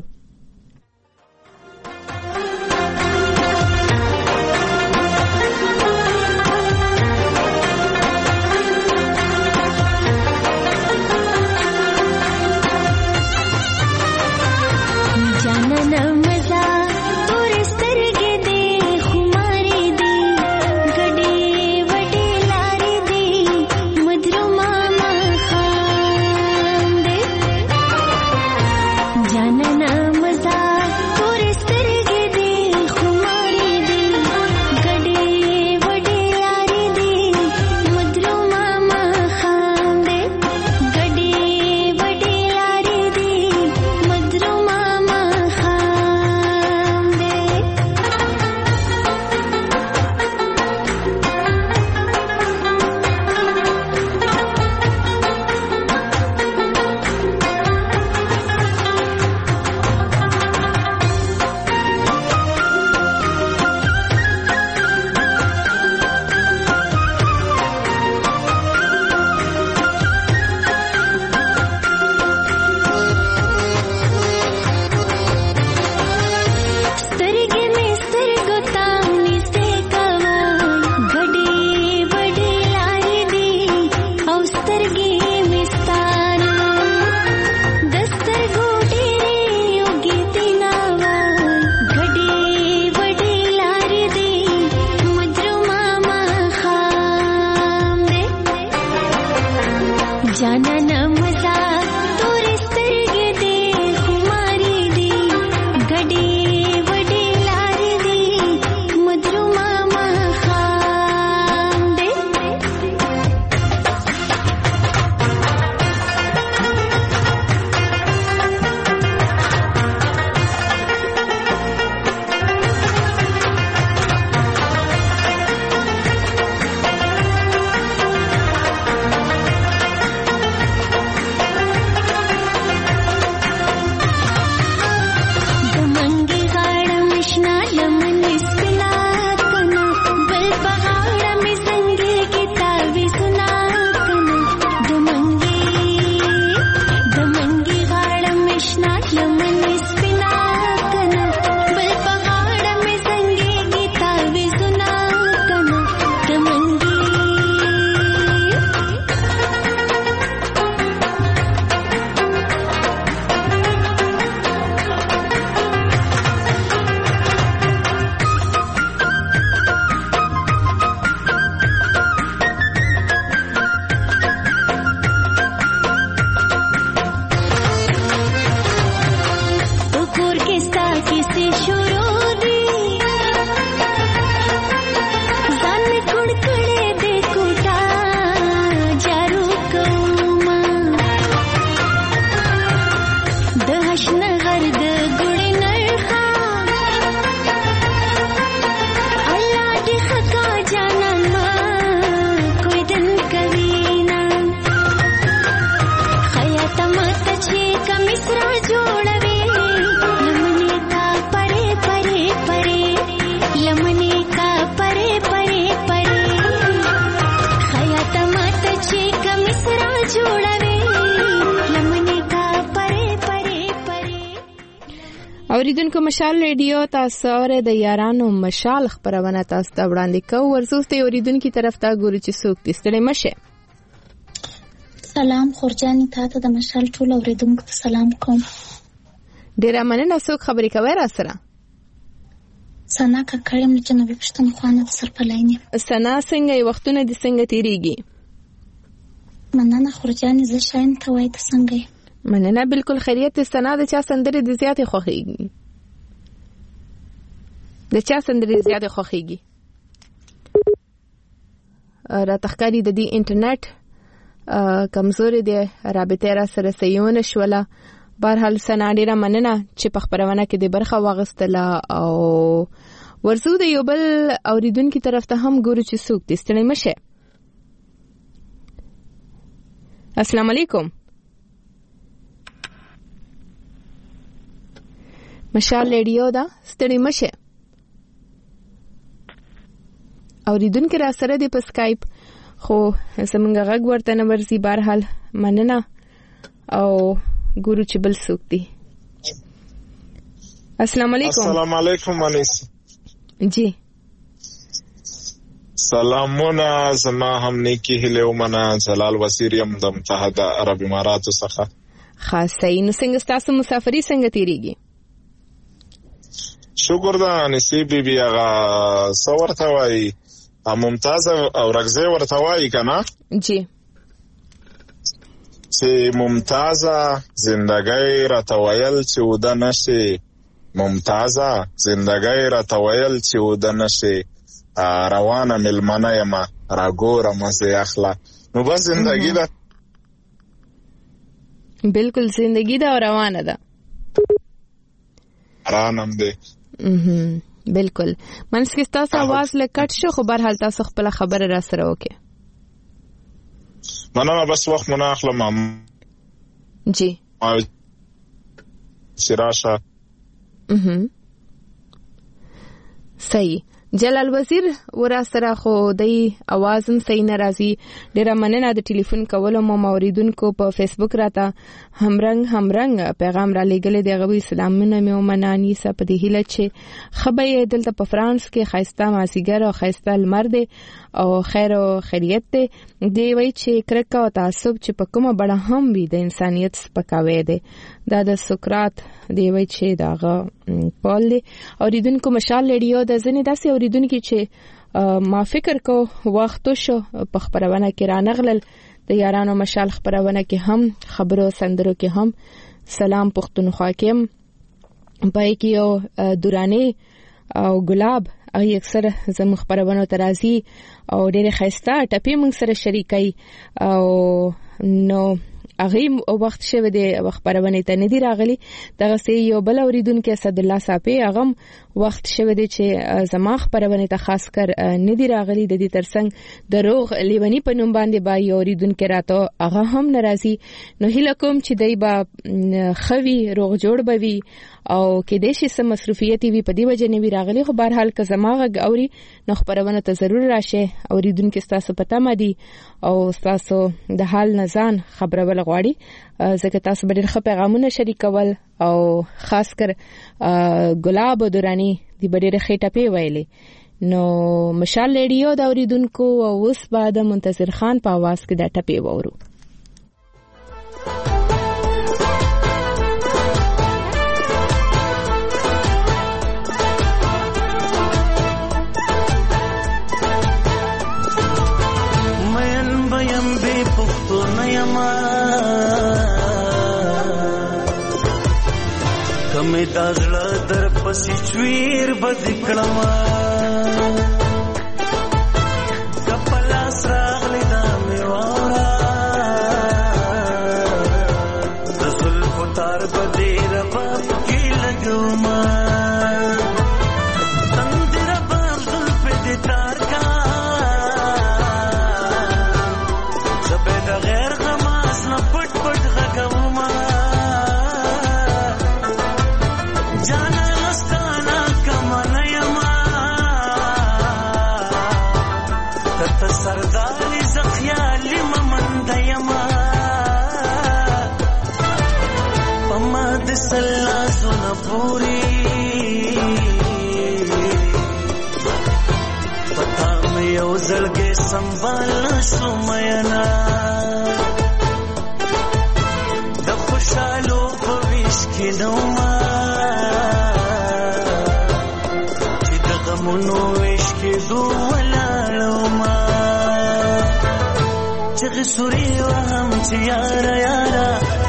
اوریدونکو مشال ریډیو تاسو اوره د یارانو مشال خبرونه تاسو ته وړاندې کوو ورسوسته اوریدونکو طرف ته ګورو چې څوک دې ستړي مشه. سلام خورجاني ته د مشال ټول اوریدونکو ته سلام کوم. ډیره مننه. څوک خبرې کوي را سره؟ سنا ککړم جنوبي پښتونخوا نه سر په لاینه. سنا څنګه وختونه دي څنګه تیریږي؟ مننه خورجانې زه شاین ته وای ته څنګه؟ مننه بالکل خیریت. سنا د چا سندرې د زیاتې خوښیږي؟ د چا سندرې زیاتې خوښیږي؟ را تخکاری د دې انټرنیټ کمزوري دی، رابطه را سره سيونه شوله. بهرحال سنا ډیره مننه چې په خبرونه کې د برخه واغستله او ورزو د یو بل اوریدونکو طرف ته هم ګورو چې څوک دې ستړي مشه. السلام علیکم. مشال ریډیو دا ستړي مشه اوریدونکو را سره دی په اسکایپ، خو زمونږ غږ ورته نه ورځي. بهرحال مننه او ګورو چې بل څوک دی. السلام علیکم. السلام علیکم انیس. جی سلامونه. زما هم نیکی هیله ومنه. جلال وزیر یم د متحده عرب اماراتو څخه. خاصه نو څنګه تاسو مسافری څنګه تیریږي؟ شکر ده انیسی بیبي. هغه څه ورته وایي ممتاز او رګزه ورته وایي کنه؟ جی چې ممتازه زندګۍ راته ویل چې وده نشي، ممتازه زندګۍ راته ویل چې وده نشي، روانه ملمنه یم راګوره مزه اخله. نو بس زندګی ده. بالکل زندگی ده او روانه ده. رانم ده. بالکل. منس کې تاسو आवाज لکټ شو، خو بهرحال تاسو خپل خبره را سره وکړه. مننه. بس وخت مونږ اخلم. جی شراشه. صحیح. جلال وزیر ورا سره خو دای اوازم صحیح ناراضي. ډیره مننه د ټلیفون کولو مو موریدونکو په فیسبوک راته همرنګ پیغام را لګلې دی. غوي سلامونه مې ومنانی سپ د هیله چې خبرې دلته په فرانس کې خایسته ماسیګر او خایسته لمر دی او خیر او خیریت دی. دی وای چې کرکه او تعصب چې په کومه بڑا هم وي د انسانيت سپکاوی دی. دا د سقراط دی وای چې داغه پول دی. اوریدونکو مشال ریډیو د ځنې داسې اوریدونکو چې ما فکر کو وخت شو په خبرونه کې رانغلل د یارانو مشال خبرونه کې هم خبرو سندرو کې هم سلام پښتونخوا کې پای کې او دوراني او ګلاب ای اکثر زم خبرونه ترازی او ډېر خسته ټپی موږ سره شریکای او نو اغه وخت شوه د خبرونه ته ندی راغلی. دغه سي یو بل اوریدونکو اسد الله صاحب اغم وخت شوه د چې زما خبرونه ته خاص کر ندی راغلی. د دې ترڅنګ د روغ لیونی په نوم باندې با یو اوریدونکو راته اغه هم ناراضي. نو هیله کوم چې دای با خوي روغ جوړ بوي او کې د شي سم مصروفیت وي په دی وجه نه وی راغلی. خو بهرحال که زماغه اوري نو خبرونه ته ضرور راشه. اوریدونکو تاسو پته مدي او تاسو د حال نزان خبره ول غواړي ځکه تاسو به ډېر ښه پیغامونه شریکول او خاص کر ګلاب دورانی دی ډېر ښه ټپې ویلې. نو مشال ریډیو دا اوریدونکو او اوس بعد منتصر خان په आवाज کې دا ټپې وورو. کمه دازړه در پسې چویر بد کړما کپلا سراغلی دا میوارا رسول فتار بدې رب کې لګوما تندر بازل په دې تار کا زبې د غیر غماس نه پټ پټ غوما سرداري زخيالي ممند يما پما د سلا سن پوری پتا مې یو زړګي سنبال شومينا د خوشالو په ویش کې نوما غمونو عشق دو ولاړما چغې سوري وهم چې یارا یارا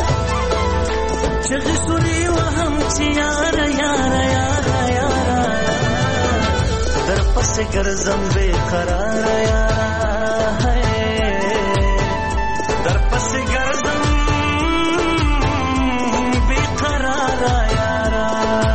چغې سوري وهم چې یارا یارا یارا یارا در پس ګرځم بے قرار یارا در پس ګرځم بے قرار یارا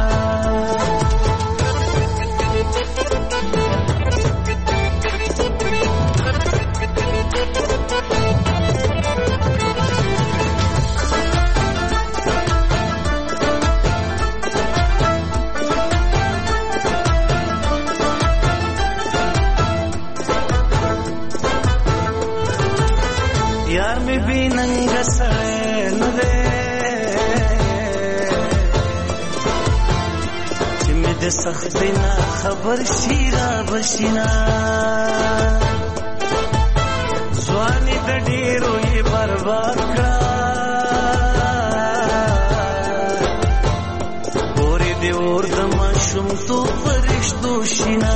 यार में भी नंग सड़े न दे चिम्मे दे सख्ती ना खबर शीरा बशीना स्वानी दडीरो ये बर्बाद करा बोरे दे और दमा शुम तो फरिश्तो शिना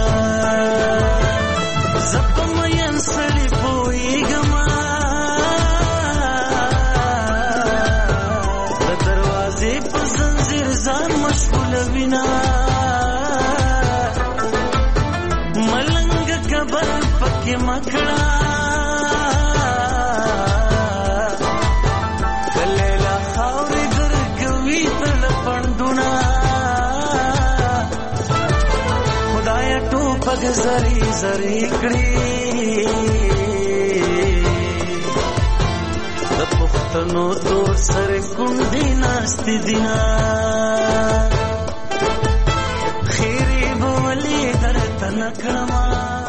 जब मयन सड़ी पोई गमा ځان مشغول وینا ملنګ کبر پکې مکړه کلیلا خاورې درګوي تل پندونه خدای ټوپک زری زری کړی پښتنو تور سر کندې ناشتي دینا خیری بولی درته نکړما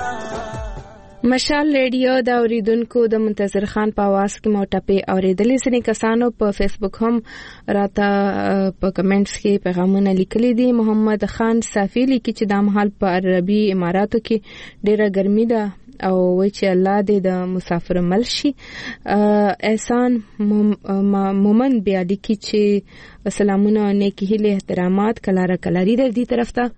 مشال ریډیو دا اوریدونکو د منتظر خان په आवाज کې مو ټپه اوریدلې سنې کسانو په فیسبوک هم راته په کمنټس کې پیغامونه لیکلي دي محمد خان صافی لیکي چې د مهال په عربي اماراتو کې ډېره ګرمي ده او وای چې الله دې د مسافر ملشي احسان مومن بیا لیکي چې سلامونه نیکی هیله احترامات کلاره کلاری در دې طرف ته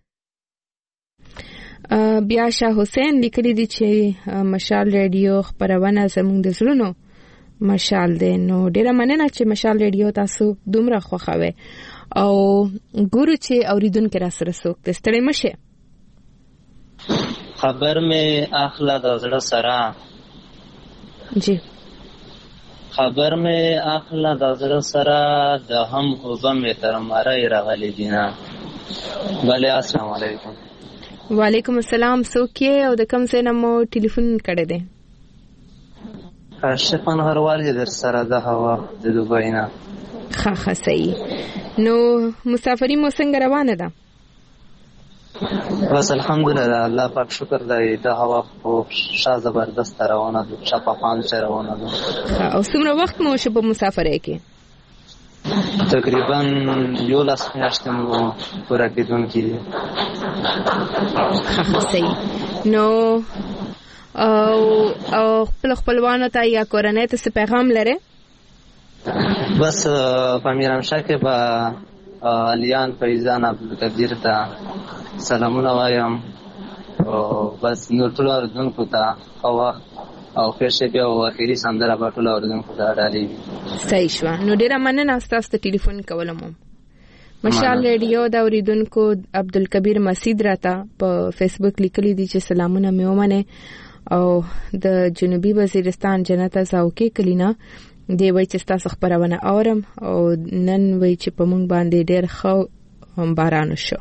بیا شاه حسین لیکلي دي چې مشال ریډیو خبرونه زموږ د زړونو مشال دی نو ډیره مننه چې مشال ریډیو تاسو دومره خوښوي او ګورو چې اوریدونکو را سره څوک ستړي مشه خبر میں اخلا د زړه سره جی خبر میں اخلا د زړه سره د هم وبم تر مړی راغلی دینا بله السلام علیکم وعلیکم السلام سوکې او د کوم ځای نه مو ټلیفون کړی دی شپن هروالي در سره د هوا د دوبۍ نه ښه صحیح نو مسافری مو څنګه روانه ده بس الحمدلله الله پاک شکر دی د هوا په شا زبردست روانه ده شپافان سره روانه ده او څومره وخت مو شپه مسافرې کې تقریبا 11 میاشتې مو پوره کېدونکې دي صحیح نو او خپلوانو ته یا کورنۍ ته څه پیغام لرې بس په میرامشاه کې به الیان فیضان عبدالقدیر ته سلامونه وایم او بس نور ټول اردوونکو ته ښه وخت او خیر شپه او اخیری سندره به ټول اردوونکو ته ډالۍ صحیح شوه نو ډېره مننه ستاسو ته ټلیفون کولم مشال ریډیو دا اوریدونکو عبدالکبیر مسید راته په فیسبوک لیکلي دي چې سلامونه مې ومنه او د جنوبي وزیرستان جنت زاوکې کلینا دی وای چې تاسو خبرونه اورم او نن وای چې په مونږ باندې ډېر ښه باران وشو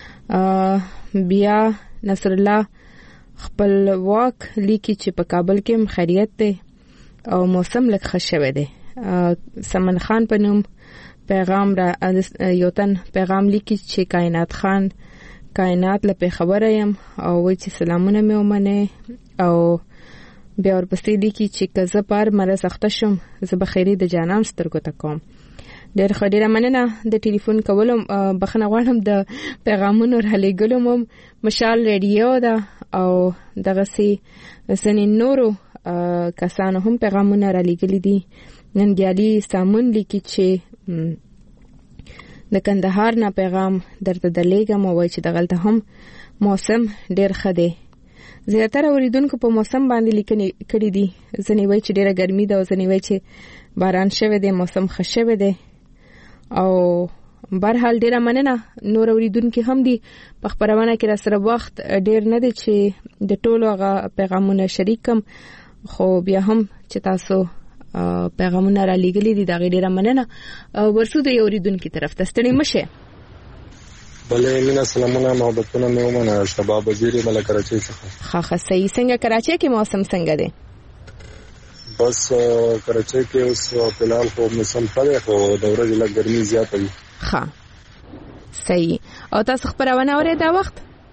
بیا نصر الله خپل واک لیکي چې په کابل کې خیریت دی او موسم لږ ښه شوی دی سمن خان په نوم پیغام را یوتن پیغام لیکي چې کائنات خان کائنات له خبره يم او وای چې سلامونه مې ومنه او بیا ورپسې لیکي چې کزه پر مره سخت شم زه بخیری د جانان سترګو ته کوم ډېر ډېر مننه د ټلیفون کولم بخنه غواړم د پیغامونو را لېږلم مشال ریډیو دا او دغه سي سن نورو کسانو هم پیغامونه را لېږلي دي نن ګیالي سامون لیکي چې د کندهار نه پیغام درته دلېږم او وایي چې دغلته هم موسم ډېر ښه دی. زیاتره اوریدونکو په موسم باندې لیکنې کړي دي. ځینې وایي چې ډېره ګرمي ده او ځینې وایي چې باران شوی دی، موسم ښه شوی دی. او برحال ډېره مننه. نور اوریدونکي هم دي په خپرونه کې راسره وخت ډېر نه دی چې د ټولو هغه پیغامونه شریک کم، خو بیا هم چې تاسو پیغامونه را لېږلي دي د هغې ډېره مننه. ورسو د یو اوریدونکي طرف ته ستړي مه شئ. بله مینا سلامونه محبتونه مې ومنه. شباب وزیر یم له کراچۍ څخه. ښه صحیح. څنګه کراچۍ کې موسم څنګه دی؟ بس کراچۍ کې اوس فلحال خو موسم ښه دی، خو د ورځې لږ ګرمي زیاته وي. ښه صحیح. او تاسو خپرونه اورئ دا وخت؟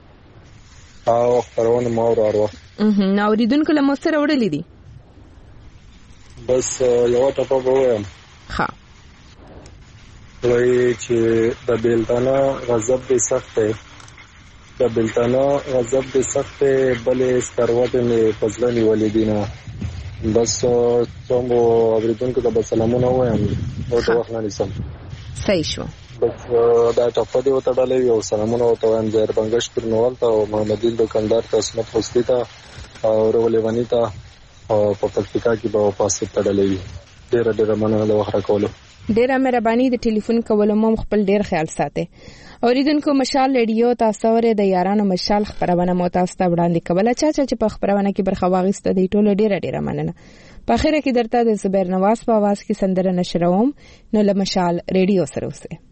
خپرونه ما اورو هر وخت. نو اوریدونکو له مو سره وړلي دي؟ بس یوه ټپه به ووایم. ښه. وایي چې د بیلتانه غضب دې سخت دی، د بیلتانه غضب دې سخت دی، بلې سکروټې مې په زړه نیولې دي نه. بس څوم اوریدونکو ته به سلامونه ووایم او د وخت نه نیسم. صحیح شو. بس دا ټپه دې وتړلی وي او سلامونه ورته وایم ظاهر بنګش پرنوال ته او محمدین دوکاندار ته، عصمت حسني ته او رولیوني ته او په پکتیکا کې به پاسې تړلی وي. ډېره ډېره مننه د وخت راکولو. ډېره مهرباني. د ټلیفون کولو مو خپل ډېر خیال ساتئ. اوریدونکو مشال ریډیو تاسو اورئ د یارانو مشال خپرونه مو تاسو ته وړاندې کوله. چې په خپرونه کې برخه واخیسته دی ټولو ډېره مننه. په اخر کې درته د زبیر نواز په आवाज کې سندره نشروم. نو له مشال ریډیو سره اوسئ.